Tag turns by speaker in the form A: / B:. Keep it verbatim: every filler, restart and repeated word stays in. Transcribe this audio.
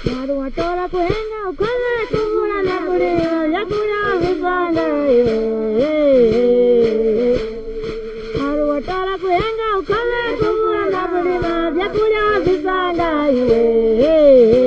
A: Maru atora kuhenga ukale kubura nakuri yakura visanga Maru atora kuhenga ukale kubura nakuri yakura visanga